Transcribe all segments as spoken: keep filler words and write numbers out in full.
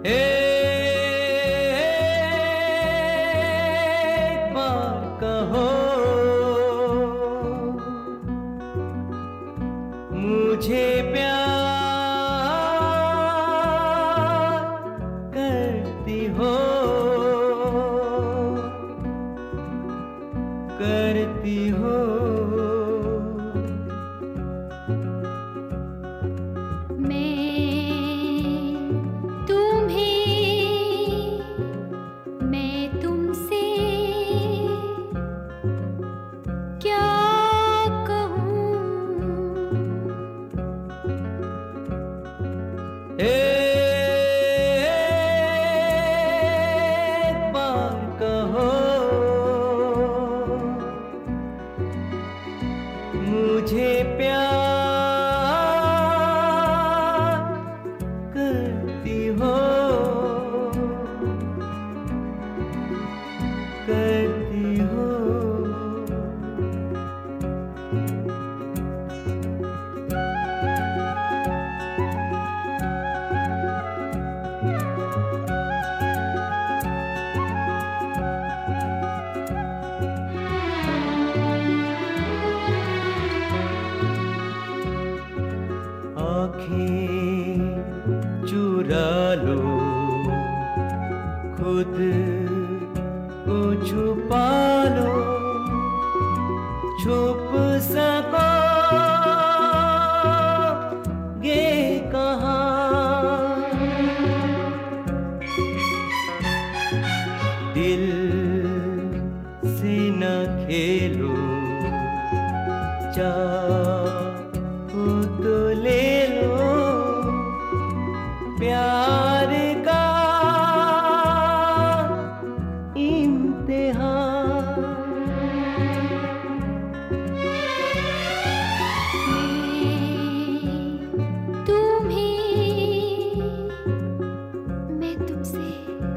एक बार कहो मुझे प्यार करती हो, करती हो। एक बार कहो मुझे प्यार करती हो, करती हो। आँखें चुरा लो, खुद को छुपा लो, छुप सको गे कहाँ। दिल से न खेलो, चाहो तो ले लो प्यार का इम्तिहान। तुम्हें मैं तुमसे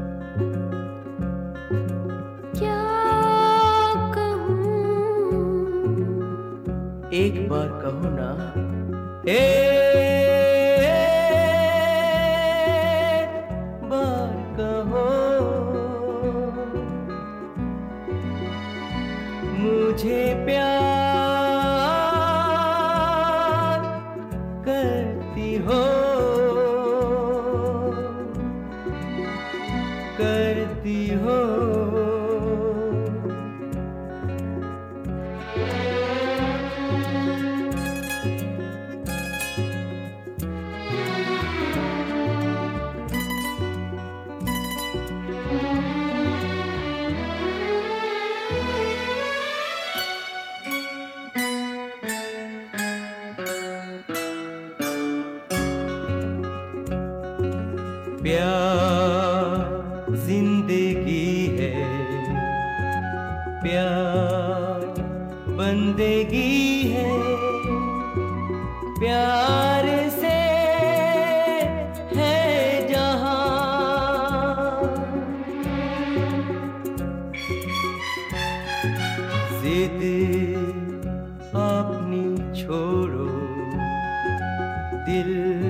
क्या कहूँ? एक बार कहो ना। ए बार कहो मुझे प्यार करती हो, करती हो। प्यार जिंदगी है, प्यार बंदगी है, प्यार से है जहां। जिद अपनी छोड़ो, दिल